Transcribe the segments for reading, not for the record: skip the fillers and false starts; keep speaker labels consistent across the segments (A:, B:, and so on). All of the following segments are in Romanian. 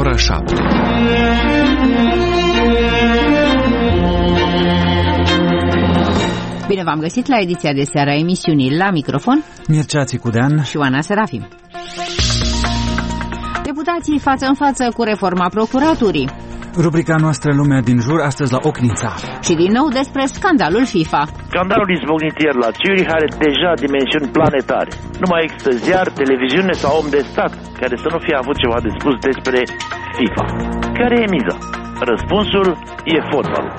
A: ora 7.
B: Bine v-am găsit la ediția de seară a emisiunii. La microfon
C: Mircea Țicudean
B: și Oana Serafim. Deputații față în față cu reforma procuraturii.
C: Rubrica noastră Lumea din jur, astăzi la Ocnița.
B: Și din nou despre scandalul FIFA.
D: Scandalul izbucnit la Zurich are deja dimensiuni planetare. Nu mai există ziar, televiziune sau om de stat care să nu fie avut ceva de spus despre FIFA. Care e miza? Răspunsul e fotbalul.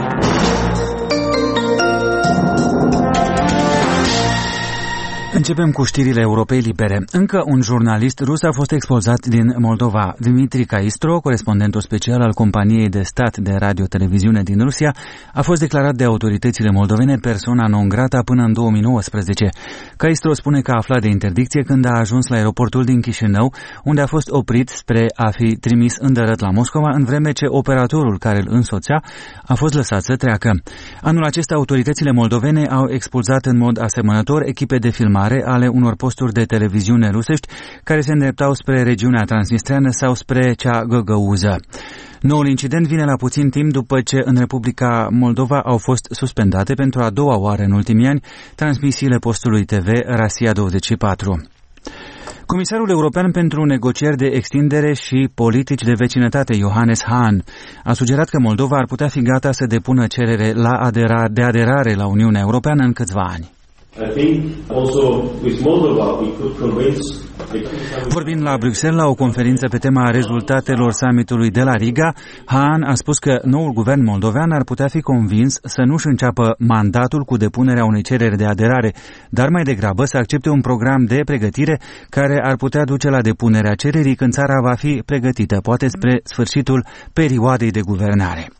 C: Începem cu știrile Europei Libere. Încă un jurnalist rus a fost expulzat din Moldova. Dmitri Caistro, corespondentul special al companiei de stat de radio-televiziune din Rusia, a fost declarat de autoritățile moldovene persoana non grata până în 2019. Caistro spune că a aflat de interdicție când a ajuns la aeroportul din Chișinău, unde a fost oprit spre a fi trimis îndărăt la Moscova, în vreme ce operatorul care îl însoțea a fost lăsat să treacă. Anul acesta autoritățile moldovene au expulzat în mod asemănător echipe de filmare ale unor posturi de televiziune rusești care se îndreptau spre regiunea transnistreană sau spre cea găgăuză. Noul incident vine la puțin timp după ce în Republica Moldova au fost suspendate pentru a doua oară în ultimii ani transmisiile postului TV Rasia 24. Comisarul European pentru negocieri de extindere și politici de vecinătate, Johannes Hahn, a sugerat că Moldova ar putea fi gata să depună cerere de aderare la Uniunea Europeană în câțiva ani. Vorbind la Bruxelles la o conferință pe tema rezultatelor summitului de la Riga, Hahn a spus că noul guvern moldovean ar putea fi convins să nu-și înceapă mandatul cu depunerea unei cereri de aderare, dar mai degrabă să accepte un program de pregătire care ar putea duce la depunerea cererii când țara va fi pregătită, poate spre sfârșitul perioadei de guvernare.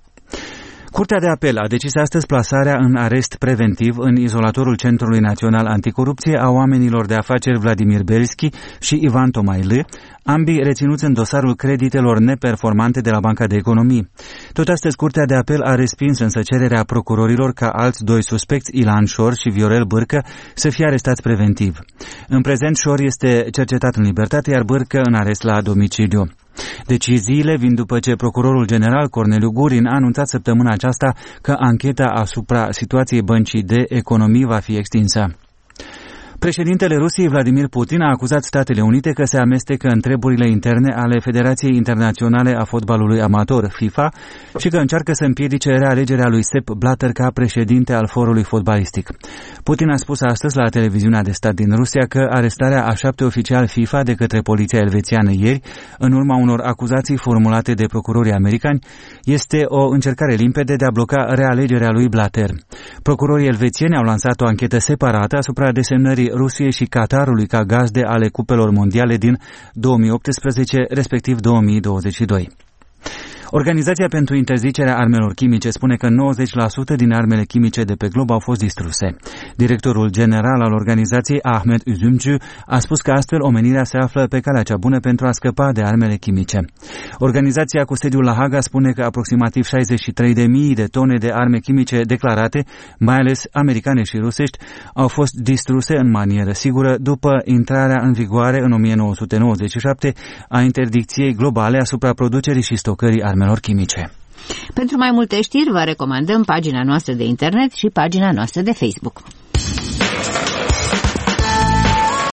C: Curtea de apel a decis astăzi plasarea în arest preventiv în izolatorul Centrului Național Anticorupție a oamenilor de afaceri Vladimir Belski și Ivan Tomaile, ambii reținuți în dosarul creditelor neperformante de la Banca de Economii. Tot astăzi, Curtea de apel a respins însă cererea procurorilor ca alți doi suspecți, Ilan Șor și Viorel Bârcă, să fie arestați preventiv. În prezent, Șor este cercetat în libertate, iar Bârcă în arest la domiciliu. Deciziile vin după ce procurorul general Corneliu Gurin a anunțat săptămâna aceasta că ancheta asupra situației Băncii de Economii va fi extinsă. Președintele Rusiei, Vladimir Putin, a acuzat Statele Unite că se amestecă în treburile interne ale Federației Internaționale a Fotbalului Amator, FIFA, și că încearcă să împiedice realegerea lui Sepp Blatter ca președinte al forului fotbalistic. Putin a spus astăzi la televiziunea de stat din Rusia că arestarea a 7 oficiali FIFA de către poliția elvețiană ieri, în urma unor acuzații formulate de procurorii americani, este o încercare limpede de a bloca realegerea lui Blatter. Procurorii elvețieni au lansat o anchetă separată asupra desemnării Rusiei și Qatarului ca gazde ale cupelor mondiale din 2018, respectiv 2022. Organizația pentru interzicerea armelor chimice spune că 90% din armele chimice de pe glob au fost distruse. Directorul general al organizației, Ahmet Üzümcü, a spus că astfel omenirea se află pe calea cea bună pentru a scăpa de armele chimice. Organizația cu sediul la Haga spune că aproximativ 63.000 de tone de arme chimice declarate, mai ales americane și rusești, au fost distruse în manieră sigură după intrarea în vigoare în 1997 a interdicției globale asupra producerii și stocării armelor chimice.
B: Pentru mai multe știri vă recomandăm pagina noastră de internet și pagina noastră de Facebook.